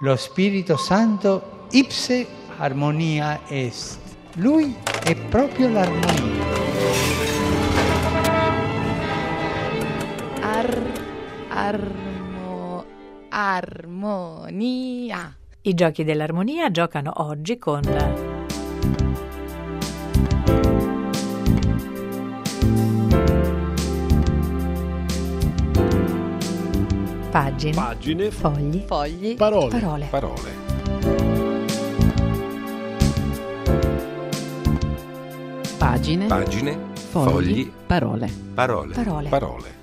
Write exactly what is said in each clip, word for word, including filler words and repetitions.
Lo Spirito Santo ipse armonia est. Lui è proprio l'armonia. Ar, armo, armonia. I giochi dell'armonia giocano oggi con pagine, pagine, fogli, fogli, parole, parole. parole. Pagine, Pagine, fogli, fogli, parole. parole. Parole. Parole.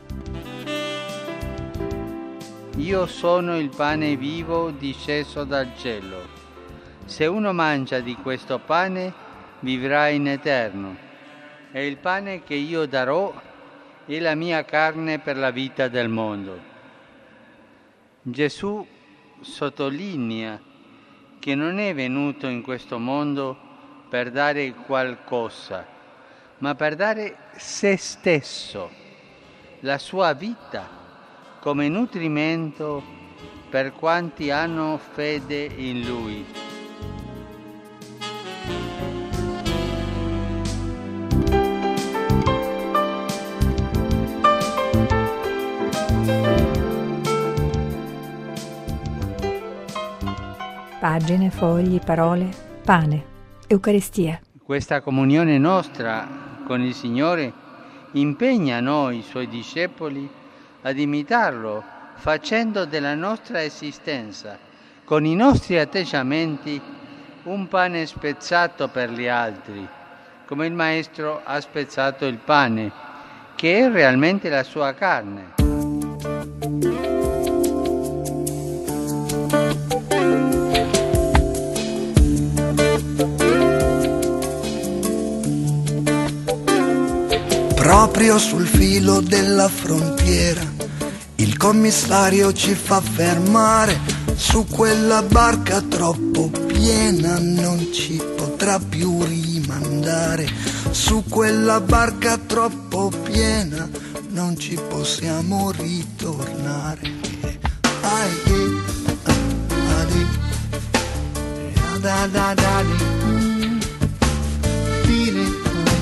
Io sono il pane vivo disceso dal cielo. Se uno mangia di questo pane, vivrà in eterno. E il pane che io darò è la mia carne per la vita del mondo. Gesù sottolinea che non è venuto in questo mondo per dare qualcosa, ma per dare se stesso, la sua vita, come nutrimento per quanti hanno fede in Lui. Pagine, fogli, parole, pane, Eucaristia. Questa comunione nostra con il Signore impegna noi, Suoi discepoli, ad imitarlo, facendo della nostra esistenza, con i nostri atteggiamenti, un pane spezzato per gli altri, come il Maestro ha spezzato il pane, che è realmente la sua carne. Proprio sul filo della frontiera, il commissario ci fa fermare. Su quella barca troppo piena non ci potrà più rimandare. Su quella barca troppo piena non ci possiamo ritornare. Ai, adi, da da da di, di, di.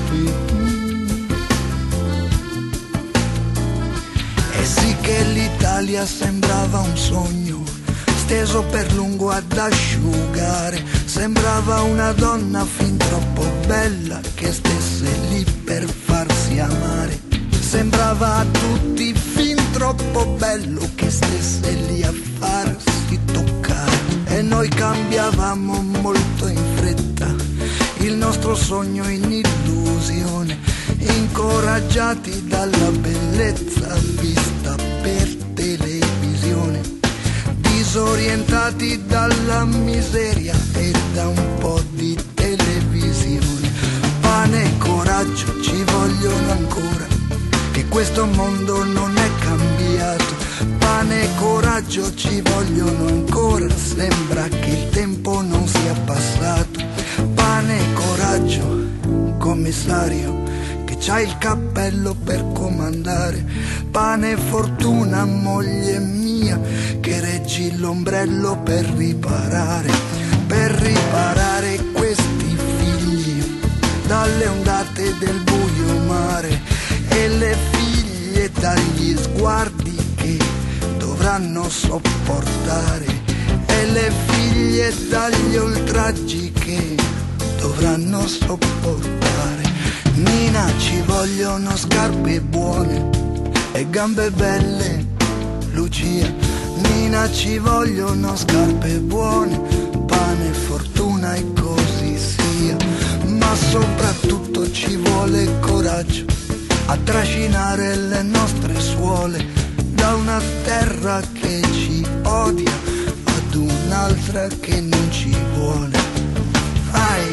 E sì che l'Italia sembrava un sogno, steso per lungo ad asciugare. Sembrava una donna fin troppo bella che stesse lì per farsi amare. Sembrava a tutti fin troppo bello che stesse lì a farsi toccare. E noi cambiavamo molto in fretta il nostro sogno in illusione, incoraggiati dalla bellezza vista per televisione, disorientati dalla miseria e da un po' di televisione. Pane e coraggio ci vogliono ancora, che questo mondo non è cambiato. Pane e coraggio ci vogliono ancora, sembra che il tempo non sia passato. Pane e coraggio, commissario, che c'ha il cappello per comandare. Pane e fortuna, moglie mia, che reggi l'ombrello per riparare, per riparare questi figli dalle ondate del buio mare, e le figlie dagli sguardi che dovranno sopportare, e le figlie dagli oltraggi che dovranno sopportare. Nina, ci vogliono scarpe buone e gambe belle, Lucia. Nina, ci vogliono scarpe buone, pane, fortuna e così sia. Ma soprattutto ci vuole coraggio a trascinare le nostre suole da una terra che ci odia ad un'altra che non ci vuole. Ai,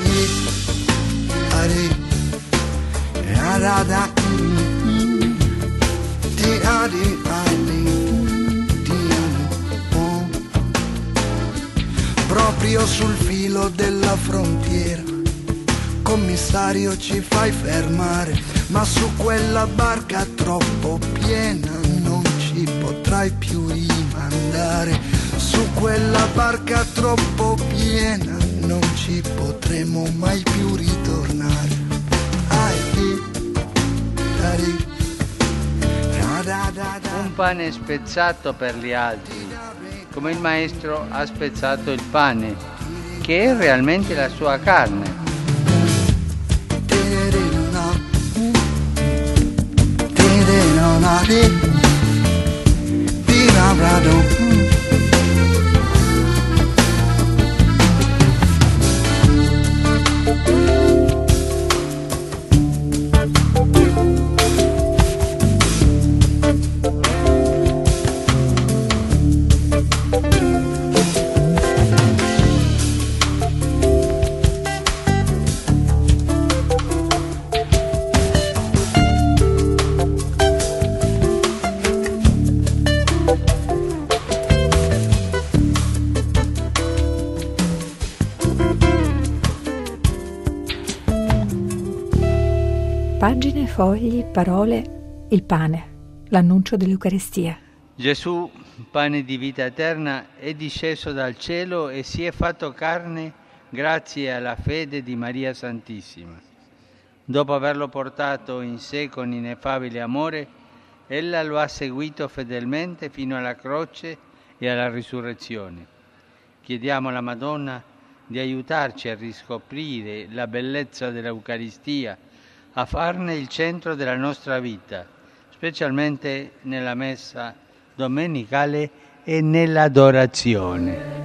ari, arada, ti adi, ali, ti amo. Proprio sul filo della frontiera, commissario, ci fai fermare, ma su quella barca troppo piena non ci potrai più rimandare. Su quella barca troppo piena non ci potremo mai più ritornare. Un pane spezzato per gli altri, come il Maestro ha spezzato il pane, che è realmente la sua carne. Pagine, fogli, parole, il pane, l'annuncio dell'Eucaristia. Gesù, pane di vita eterna, è disceso dal cielo e si è fatto carne grazie alla fede di Maria Santissima. Dopo averlo portato in sé con ineffabile amore, ella lo ha seguito fedelmente fino alla croce e alla risurrezione. Chiediamo alla Madonna di aiutarci a riscoprire la bellezza dell'Eucaristia, a farne il centro della nostra vita, specialmente nella messa domenicale e nell'adorazione.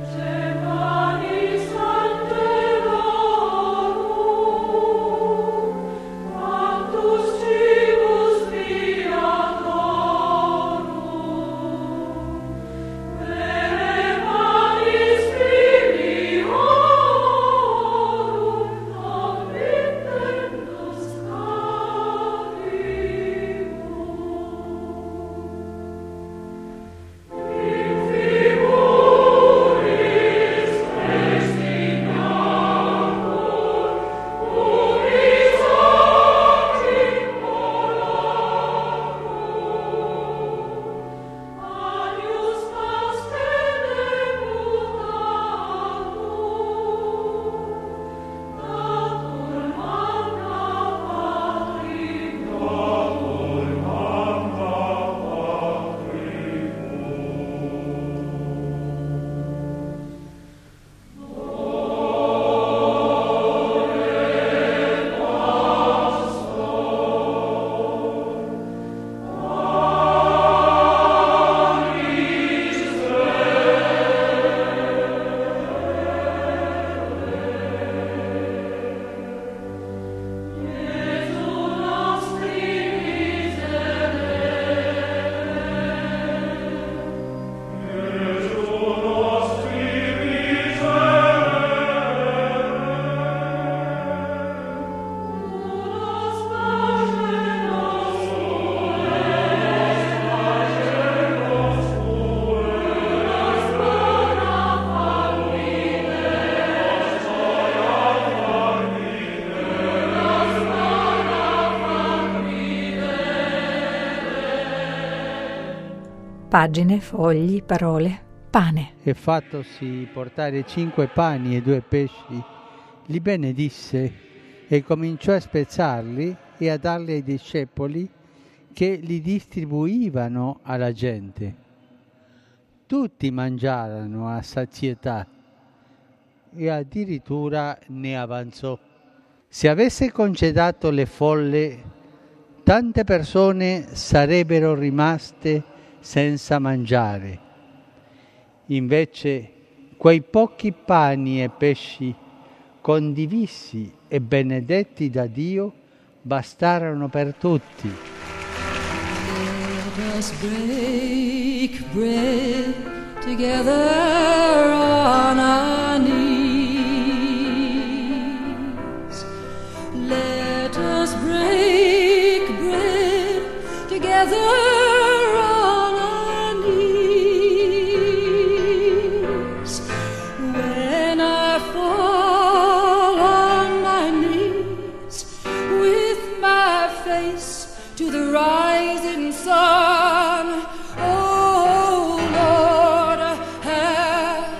Pagine, fogli, parole, pane. E fattosi portare cinque pani e due pesci, li benedisse e cominciò a spezzarli e a darli ai discepoli che li distribuivano alla gente. Tutti mangiarono a sazietà e addirittura ne avanzò. Se avesse congedato le folle, tante persone sarebbero rimaste senza mangiare. Invece quei pochi pani e pesci condivisi e benedetti da Dio bastarono per tutti. Let us break bread together on our knees. Let us break bread together. To the rising sun, oh Lord, have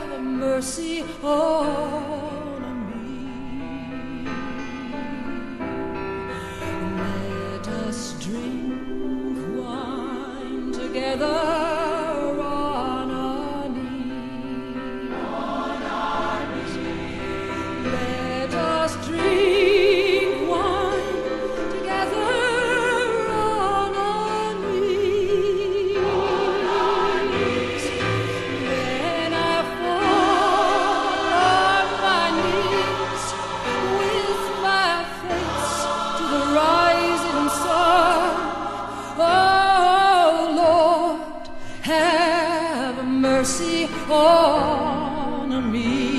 mercy on me.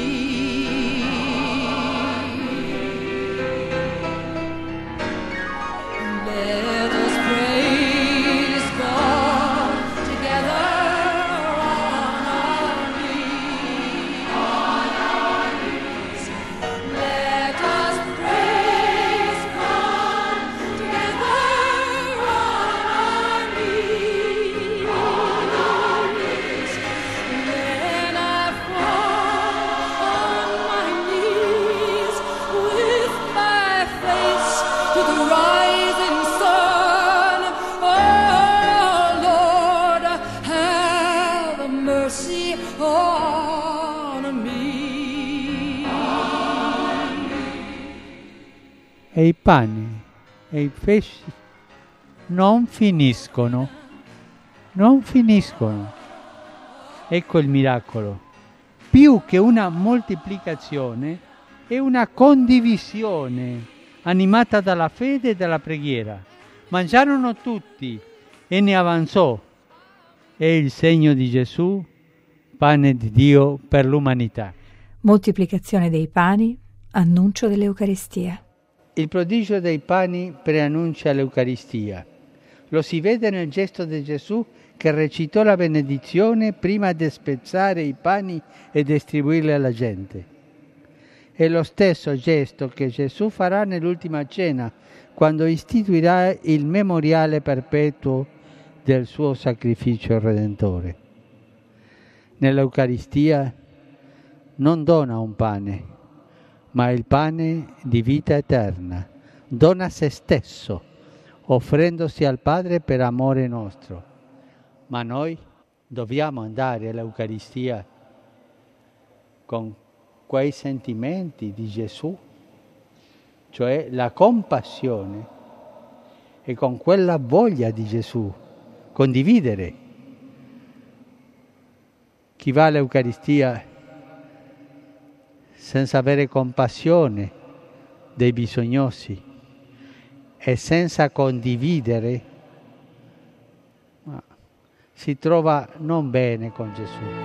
Let us praise God together on our knees. On our knees. Let us praise God together on our knees. On our knees. When I fall on my knees with my face to the rising sun, oh Lord, have mercy on me. E i pani e i pesci non finiscono, non finiscono. Ecco il miracolo. Più che una moltiplicazione è una condivisione animata dalla fede e dalla preghiera. Mangiarono tutti e ne avanzò. È il segno di Gesù, pane di Dio per l'umanità. Moltiplicazione dei pani, annuncio dell'Eucaristia. Il prodigio dei pani preannuncia l'Eucaristia. Lo si vede nel gesto di Gesù che recitò la benedizione prima di spezzare i pani e distribuirli alla gente. È lo stesso gesto che Gesù farà nell'ultima cena, quando istituirà il memoriale perpetuo del suo sacrificio redentore. Nell'Eucaristia non dona un pane, ma il pane di vita eterna. Dona se stesso, offrendosi al Padre per amore nostro. Ma noi dobbiamo andare all'Eucaristia con quei sentimenti di Gesù, cioè la compassione, e con quella voglia di Gesù, condividere. Chi va all'Eucaristia senza avere compassione dei bisognosi e senza condividere, ma si trova non bene con Gesù.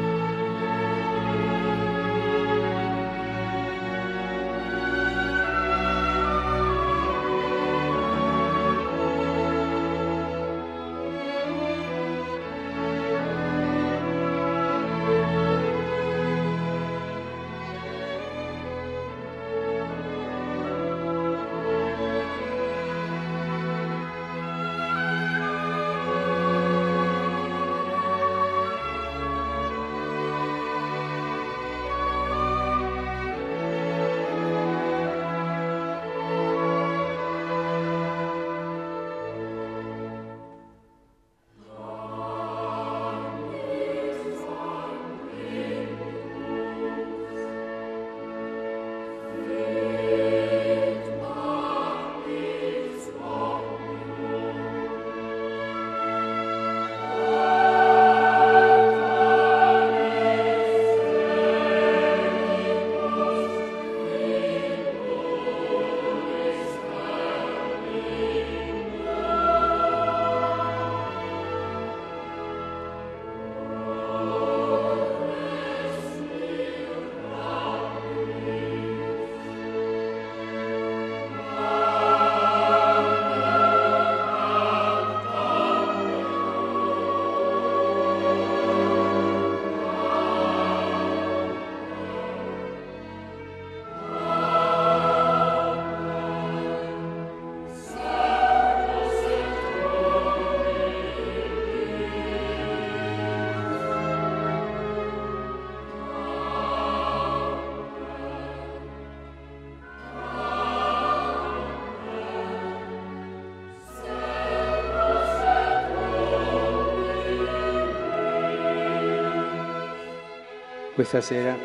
Questa sera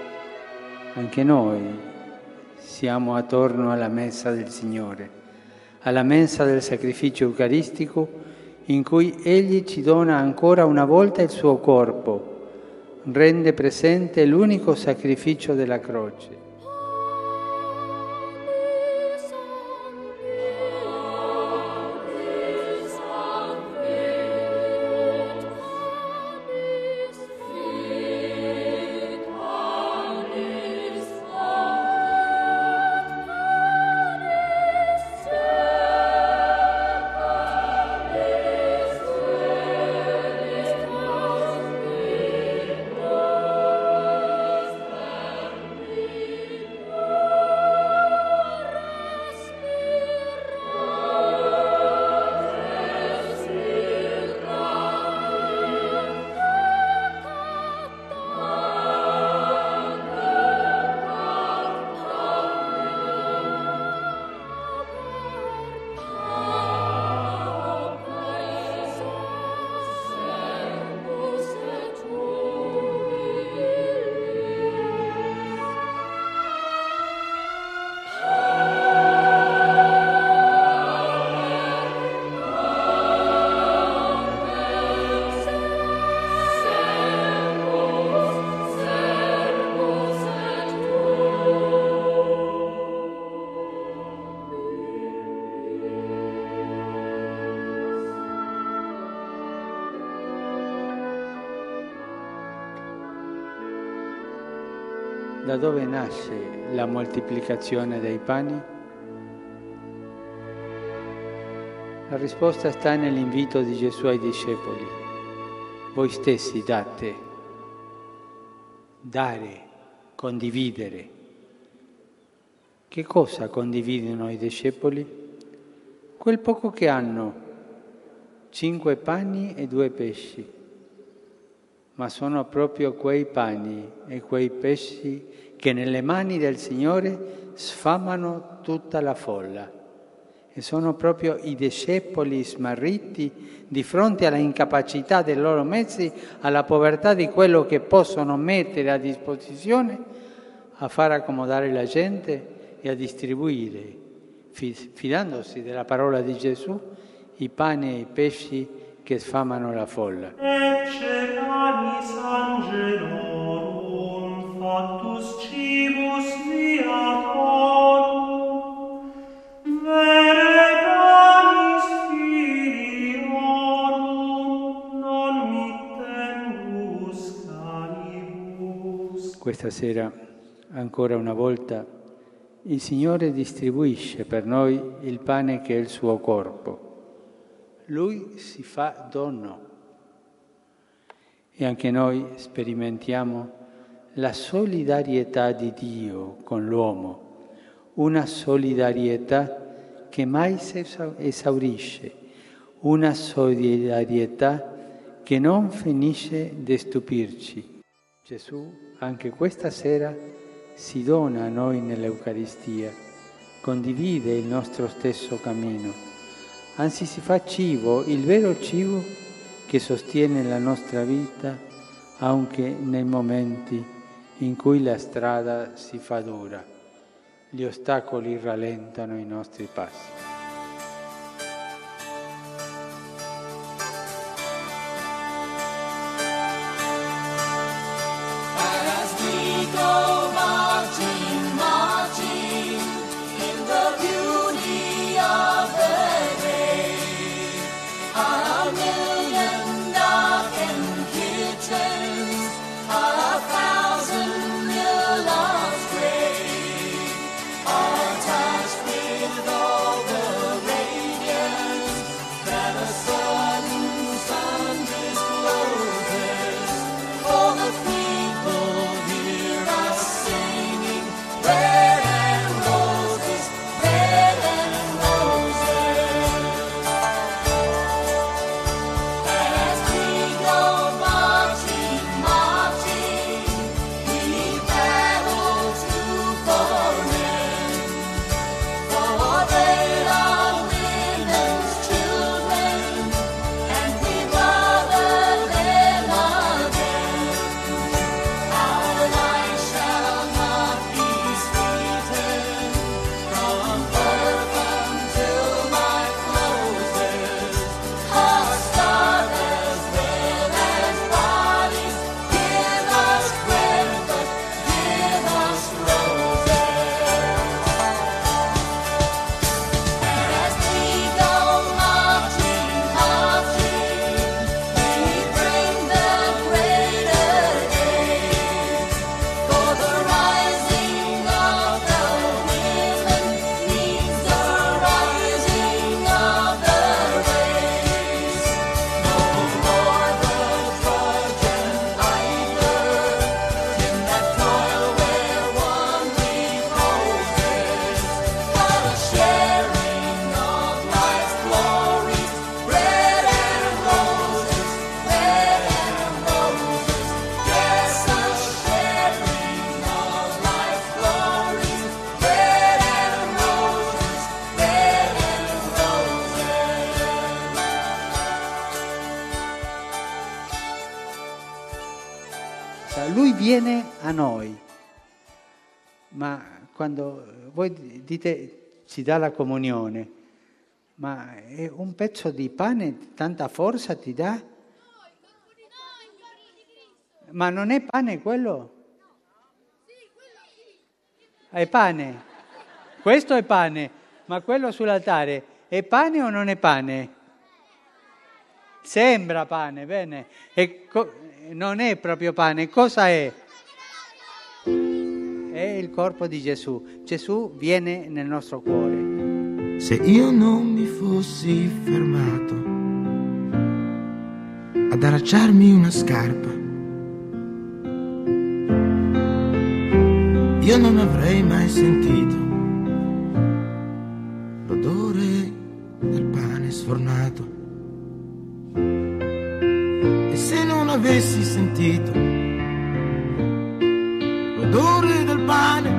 anche noi siamo attorno alla mensa del Signore, alla mensa del sacrificio eucaristico in cui Egli ci dona ancora una volta il suo corpo, rende presente l'unico sacrificio della croce. Amen. Da dove nasce la moltiplicazione dei pani? La risposta sta nell'invito di Gesù ai discepoli. Voi stessi date, dare, condividere. Che cosa condividono i discepoli? Quel poco che hanno, cinque pani e due pesci. Ma sono proprio quei pani e quei pesci che nelle mani del Signore sfamano tutta la folla. E sono proprio i discepoli smarriti di fronte alla incapacità dei loro mezzi, alla povertà di quello che possono mettere a disposizione, a far accomodare la gente e a distribuire, fidandosi della parola di Gesù, i pani e i pesci che sfamano la folla. Ecce canis angelorum factus cibus viatorum, vere canis filiorum, non mittendus canibus. Questa sera, ancora una volta, il Signore distribuisce per noi il pane che è il suo corpo. Lui si fa dono. E anche noi sperimentiamo la solidarietà di Dio con l'uomo, una solidarietà che mai si esaurisce, una solidarietà che non finisce di stupirci. Gesù anche questa sera si dona a noi nell'Eucaristia, condivide il nostro stesso cammino, anzi si fa cibo, il vero cibo che sostiene la nostra vita anche nei momenti in cui la strada si fa dura, gli ostacoli rallentano i nostri passi. As we go marching, marching in the beauty of the day, our million darkened kitchens are a thousand millers gray, are touched with all the radiance that a sudden sun discloses. For the people hear us singing, red and roses, red and roses. As we go marching, marching, we battle to foreign. For they are women's children, and we mother them again. Our life shall not be sweetened from birth until life closes. Our start as well as bodies, give us bread, but give us roses. As we go marching, marching, we bring the greater day. For the rising of the women means the rising of the race. No more the Trojan either, in that toil where one reposes, but a sharing of life's glories, red and roses, red and roses. Yes, a sharing of life's glories, red and roses, red and roses. Lui viene a noi, ma quando voi dite ci dà la comunione, ma è un pezzo di pane, tanta forza ti dà? Ma non è pane quello? È pane. Questo è pane, ma quello sull'altare è pane o non è pane? Sembra pane, bene. E co- non è proprio pane, cosa è? il corpo di Gesù. Gesù viene nel nostro cuore. Se io non mi fossi fermato ad allacciarmi una scarpa, io non avrei mai sentito l'odore del pane sfornato. E se non avessi sentito l'odore del pane,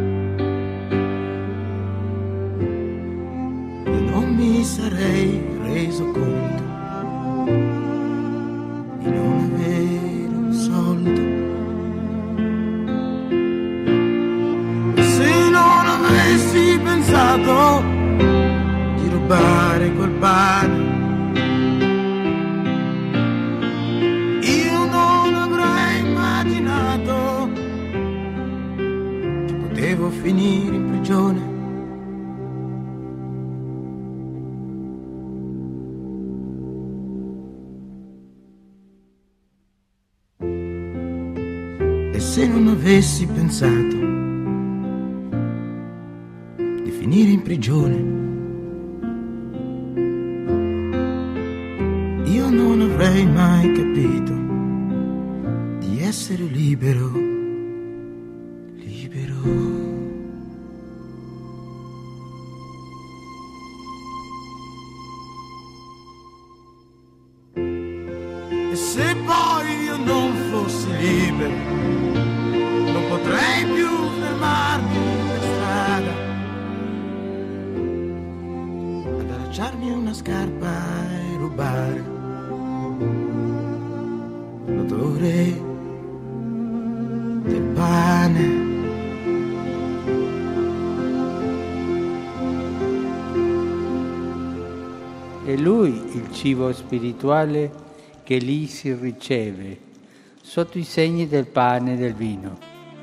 io non mi sarei reso conto di non avere un soldo. E se non avessi pensato di rubare quel pane, io non avrei immaginato che potevo finire in prigione. E se non avessi pensato di finire in prigione, io non avrei mai capito di essere libero, libero. E se poi io non fossi libero, non potrei più fermarmi per strada ad allacciarmi una scarpa e rubare l'odore del pane. È Lui il cibo spirituale che lì si riceve, sotto i segni del pane e del vino.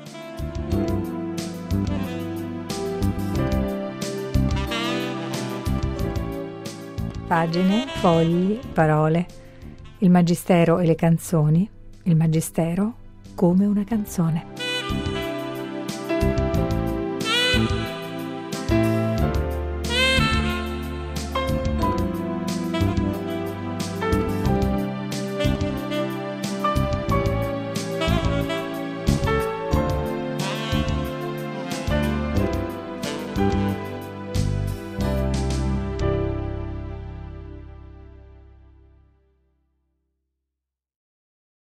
Pagine, fogli, parole, il Magistero e le canzoni, il Magistero come una canzone.